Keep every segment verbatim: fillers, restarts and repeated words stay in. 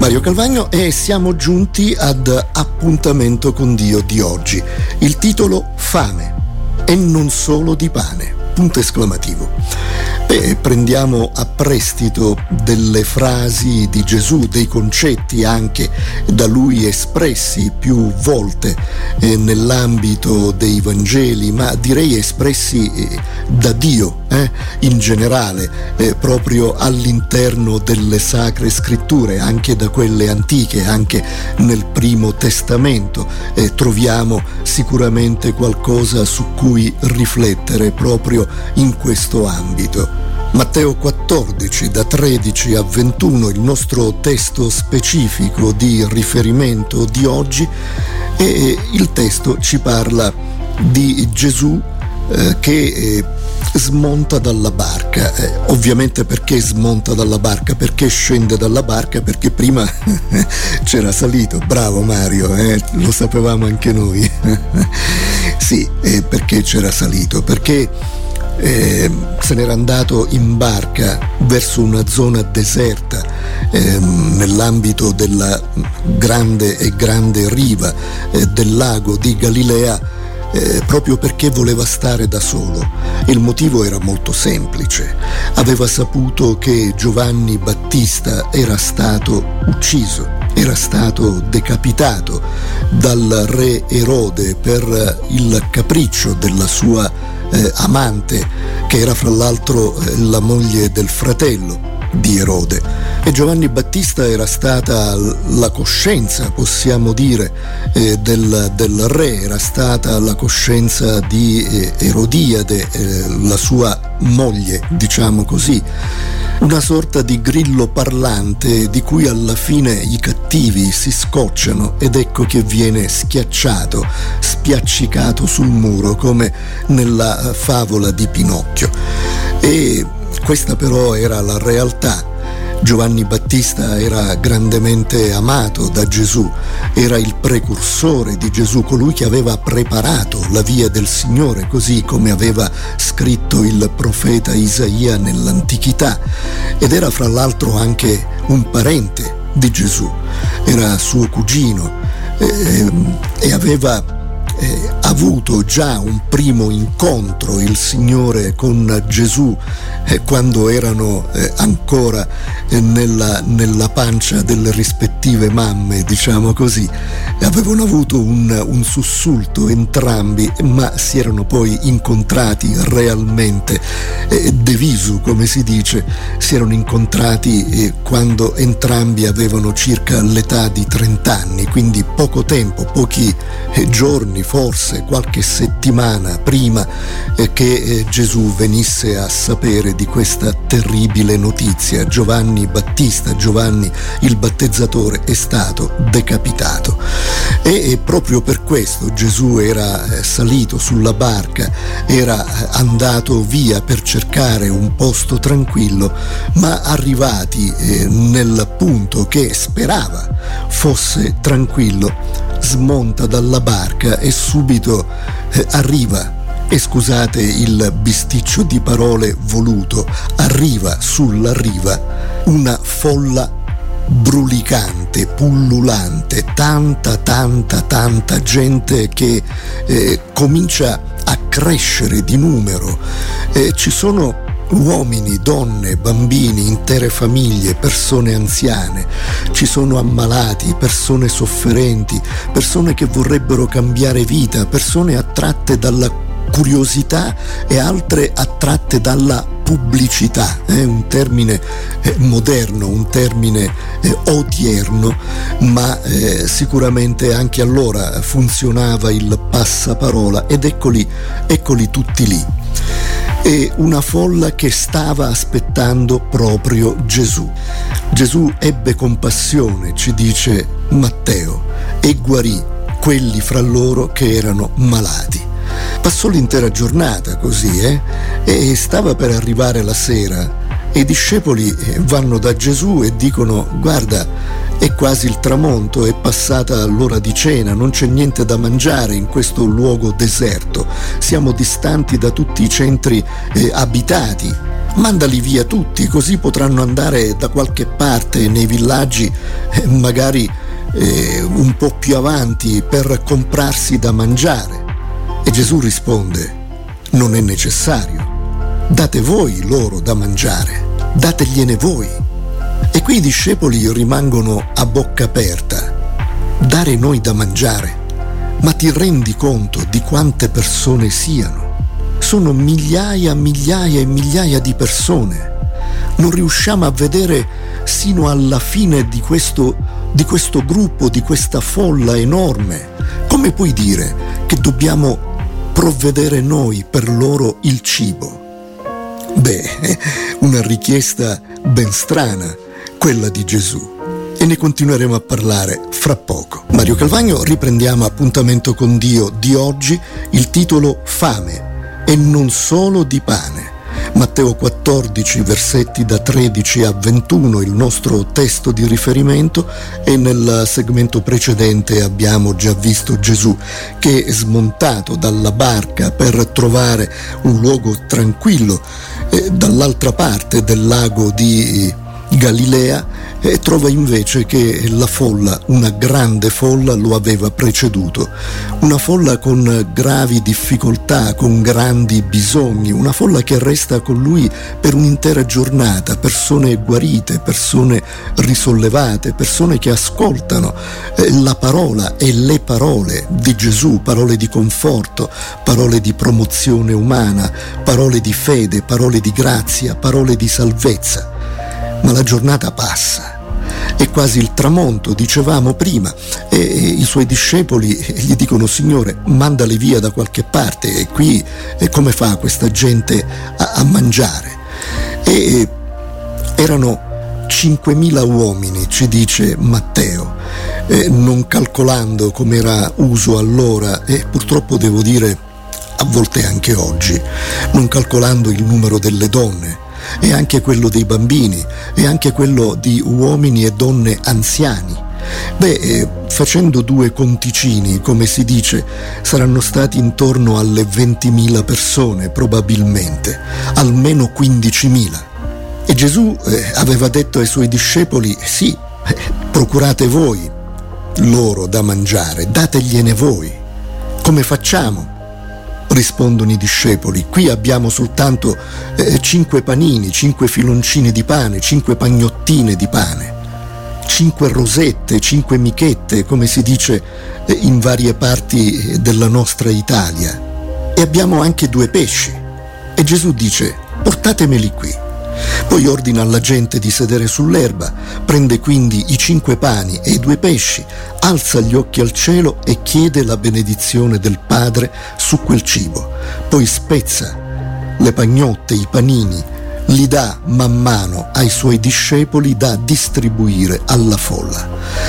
Mario Calvagno e siamo giunti ad Appuntamento con Dio di oggi. Il titolo Fame e non solo di pane, punto esclamativo. Beh, prendiamo a prestito delle frasi di Gesù, dei concetti anche da lui espressi più volte eh, nell'ambito dei Vangeli, ma direi espressi eh, da Dio eh, in generale, eh, proprio all'interno delle sacre scritture, anche da quelle antiche, anche nel Primo Testamento. Eh, troviamo sicuramente qualcosa su cui riflettere proprio in questo ambito. Matteo quattordici, da tredici a ventuno, il nostro testo specifico di riferimento di oggi, e il testo ci parla di Gesù eh, che eh, smonta dalla barca. Eh, ovviamente perché smonta dalla barca? Perché scende dalla barca? Perché prima c'era salito. Bravo Mario, eh? Lo sapevamo anche noi. Sì, eh, perché c'era salito? Perché Eh, se n'era andato in barca verso una zona deserta eh, nell'ambito della grande e grande riva eh, del lago di Galilea, eh, proprio perché voleva stare da solo. Il motivo era molto semplice: aveva saputo che Giovanni Battista era stato ucciso, era stato decapitato dal re Erode per il capriccio della sua Eh, amante, che era fra l'altro eh, la moglie del fratello di Erode. E Giovanni Battista era stata la coscienza, possiamo dire, eh, del, del re, era stata la coscienza di eh, Erodiade, eh, la sua moglie, diciamo così. Una sorta di grillo parlante di cui alla fine i cattivi si scocciano, ed ecco che viene schiacciato, spiaccicato sul muro, come nella favola di Pinocchio. E questa però era la realtà. Giovanni Battista era grandemente amato da Gesù, era il precursore di Gesù, colui che aveva preparato la via del Signore, così come aveva scritto il profeta Isaia nell'antichità, ed era fra l'altro anche un parente di Gesù, era suo cugino eh, e aveva Eh, avuto già un primo incontro il Signore con Gesù eh, quando erano eh, ancora eh, nella, nella pancia delle rispettive mamme, diciamo così. Avevano avuto un, un sussulto entrambi, ma si erano poi incontrati realmente eh, de visu, come si dice. Si erano incontrati eh, quando entrambi avevano circa l'età di trenta anni, quindi poco tempo, pochi eh, giorni, forse qualche settimana prima eh, che eh, Gesù venisse a sapere di questa terribile notizia. Giovanni Battista, Giovanni il battezzatore, è stato decapitato. E, e proprio per questo Gesù era eh, salito sulla barca, era eh, andato via per cercare un posto tranquillo, ma arrivati eh, nel punto che sperava fosse tranquillo, smonta dalla barca e subito eh, arriva, e scusate il bisticcio di parole voluto, arriva sulla riva una folla brulicante, pullulante, tanta tanta tanta gente che eh, comincia a crescere di numero. Eh, ci sono uomini, donne, bambini, intere famiglie, persone anziane, ci sono ammalati, persone sofferenti, persone che vorrebbero cambiare vita, persone attratte dalla curiosità e altre attratte dalla pubblicità, è eh, un termine eh, moderno, un termine eh, odierno, ma eh, sicuramente anche allora funzionava il passaparola, ed eccoli, eccoli tutti lì. E una folla che stava aspettando proprio Gesù. Gesù ebbe compassione, ci dice Matteo, e guarì quelli fra loro che erano malati. Passò l'intera giornata così, eh? E stava per arrivare la sera, e i discepoli vanno da Gesù e dicono: guarda, è quasi il tramonto, è passata l'ora di cena, non c'è niente da mangiare in questo luogo deserto, siamo distanti da tutti i centri eh, abitati. mandali via tutti, così potranno andare da qualche parte nei villaggi, eh, magari eh, un po' più avanti, per comprarsi da mangiare. E Gesù risponde: non è necessario, date voi loro da mangiare, dategliene voi. E qui i discepoli rimangono a bocca aperta. Dare noi da mangiare? Ma ti rendi conto di quante persone siano? Sono migliaia, migliaia e migliaia di persone. Non riusciamo a vedere sino alla fine di questo, di questo gruppo, di questa folla enorme. Come puoi dire che dobbiamo provvedere noi per loro il cibo? Beh, una richiesta ben strana, quella di Gesù. E ne continueremo a parlare fra poco. Mario Calvagno, riprendiamo Appuntamento con Dio di oggi, il titolo Fame e non solo di pane. Matteo quattordici, versetti da tredici a ventuno, il nostro testo di riferimento, e nel segmento precedente abbiamo già visto Gesù che, smontato dalla barca per trovare un luogo tranquillo eh, dall'altra parte del lago di Galilea, e trova invece che la folla, una grande folla, lo aveva preceduto. Una folla con gravi difficoltà, con grandi bisogni, una folla che resta con lui per un'intera giornata, persone guarite, persone risollevate, persone che ascoltano la parola e le parole di Gesù, parole di conforto, parole di promozione umana, parole di fede, parole di grazia, parole di salvezza. Ma la giornata passa, è quasi il tramonto, dicevamo prima, e i suoi discepoli gli dicono: Signore, mandali via da qualche parte, e qui e come fa questa gente a, a mangiare? E erano cinquemila uomini, ci dice Matteo, eh, non calcolando come era uso allora, e purtroppo devo dire a volte anche oggi, non calcolando il numero delle donne, e anche quello dei bambini, e anche quello di uomini e donne anziani. Beh, eh, facendo due conticini, come si dice, saranno stati intorno alle ventimila persone, probabilmente, almeno quindicimila. E Gesù eh, aveva detto ai suoi discepoli: sì, eh, procurate voi loro da mangiare, dategliene voi. Come facciamo? Rispondono i discepoli: qui abbiamo soltanto eh, cinque panini, cinque filoncini di pane, cinque pagnottine di pane, cinque rosette, cinque michette, come si dice eh, in varie parti della nostra Italia, e abbiamo anche due pesci. E Gesù dice: portatemeli qui. Poi ordina alla gente di sedere sull'erba, prende quindi i cinque pani e i due pesci, alza gli occhi al cielo e chiede la benedizione del Padre su quel cibo. Poi spezza le pagnotte, i panini, li dà man mano ai suoi discepoli da distribuire alla folla.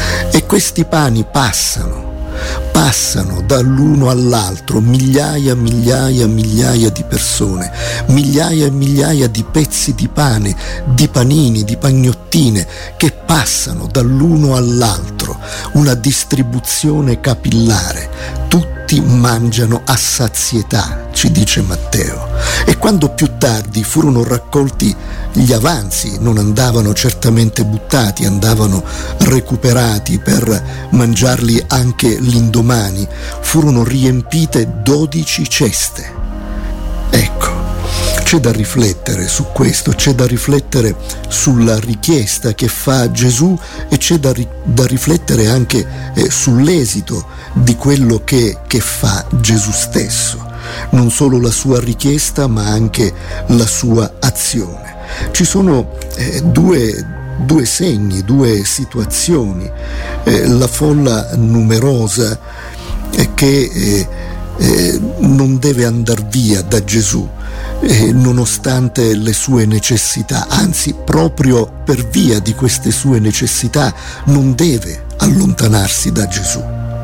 E questi pani passano, passano dall'uno all'altro, migliaia, migliaia, migliaia di persone, migliaia e migliaia di pezzi di pane, di panini, di pagnottine che passano dall'uno all'altro, una distribuzione capillare. Tutti mangiano a sazietà, ci dice Matteo. E quando più tardi furono raccolti gli avanzi, non andavano certamente buttati, andavano recuperati per mangiarli anche l'indomani, furono riempite dodici ceste. Ecco, c'è da riflettere su questo, c'è da riflettere sulla richiesta che fa Gesù, e c'è da, ri- da riflettere anche eh, sull'esito di quello che, che fa Gesù stesso. Non solo la sua richiesta, ma anche la sua azione. Ci sono eh, due, due segni, due situazioni. Eh, la folla numerosa eh, che eh, eh, non deve andar via da Gesù, eh, nonostante le sue necessità, anzi proprio per via di queste sue necessità non deve allontanarsi da Gesù.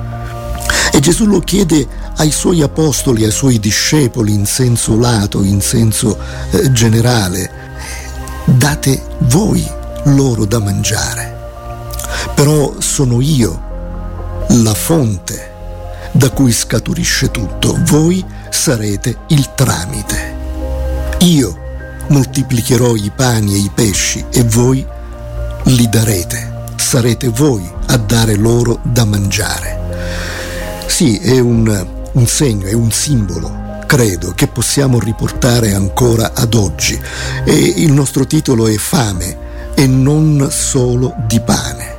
E Gesù lo chiede ai suoi apostoli, ai suoi discepoli in senso lato, in senso eh, generale: date voi loro da mangiare. Però sono io la fonte da cui scaturisce tutto, voi sarete il tramite. Io moltiplicherò i pani e i pesci e voi li darete, sarete voi a dare loro da mangiare. Sì, è un, un segno, è un simbolo, credo, che possiamo riportare ancora ad oggi, e il nostro titolo è Fame e non solo di pane.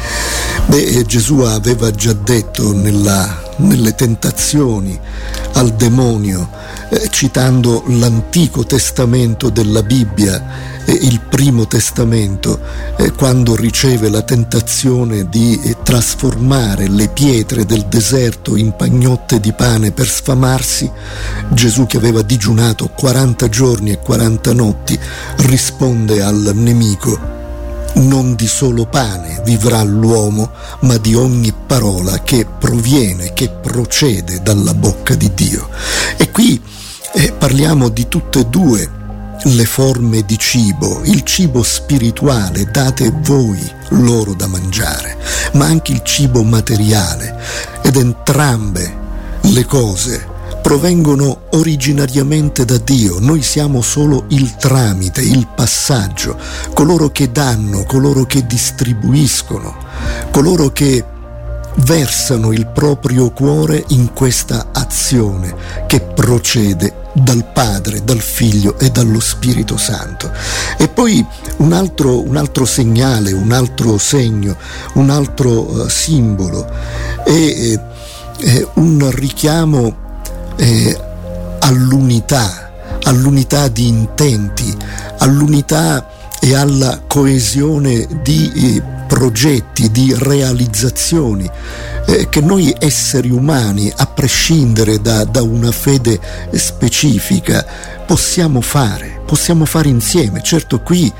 Beh, Gesù aveva già detto nella, nelle tentazioni al demonio, eh, citando l'Antico Testamento della Bibbia, eh, il Primo Testamento, eh, quando riceve la tentazione di eh, trasformare le pietre del deserto in pagnotte di pane per sfamarsi, Gesù, che aveva digiunato quaranta giorni e quaranta notti, risponde al nemico: non di solo pane vivrà l'uomo, ma di ogni parola che proviene, che procede dalla bocca di Dio. E qui eh, parliamo di tutte e due le forme di cibo, il cibo spirituale, date voi loro da mangiare, ma anche il cibo materiale, ed entrambe le cose provengono originariamente da Dio. Noi siamo solo il tramite, il passaggio, coloro che danno, coloro che distribuiscono, coloro che versano il proprio cuore in questa azione che procede dal Padre, dal Figlio e dallo Spirito Santo. E poi un altro, un altro segnale, un altro segno, un altro uh, simbolo è, è un richiamo Eh, all'unità, all'unità di intenti, all'unità e alla coesione di eh, progetti, di realizzazioni eh, che noi esseri umani, a prescindere da, da una fede specifica, possiamo fare, possiamo fare insieme. Certo, qui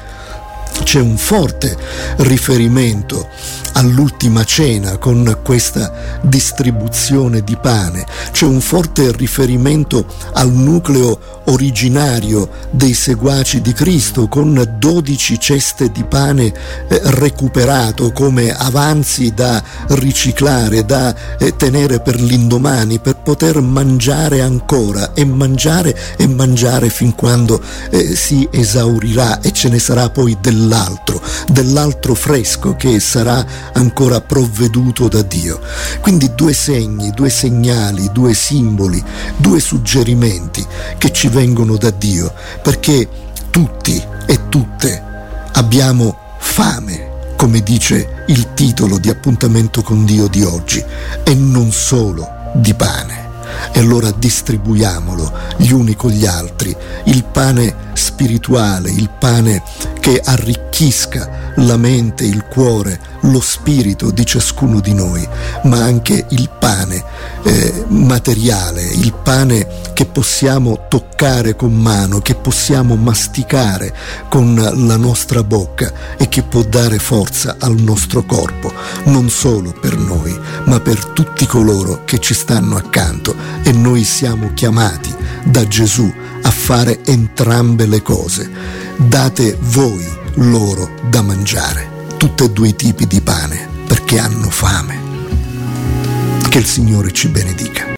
c'è un forte riferimento all'ultima cena con questa distribuzione di pane, c'è un forte riferimento al nucleo originario dei seguaci di Cristo, con dodici ceste di pane eh, recuperato come avanzi da riciclare, da eh, tenere per l'indomani, per poter mangiare ancora e mangiare e mangiare fin quando eh, si esaurirà e ce ne sarà poi dell'altro, dell'altro fresco che sarà ancora provveduto da Dio. Quindi due segni, due segnali, due simboli, due suggerimenti che ci vengono da Dio, perché tutti e tutte abbiamo fame, come dice il titolo di Appuntamento con Dio di oggi, e non solo di pane. E allora distribuiamolo gli uni con gli altri, il pane spirituale, il pane che arricchisca la mente, il cuore, lo spirito di ciascuno di noi, ma anche il pane eh, materiale, il pane che possiamo toccare con mano, che possiamo masticare con la nostra bocca e che può dare forza al nostro corpo, non solo per noi, ma per tutti coloro che ci stanno accanto. E noi siamo chiamati da Gesù a fare entrambe le cose. Date voi loro da mangiare, tutti e due i tipi di pane, perché hanno fame. Che il Signore ci benedica.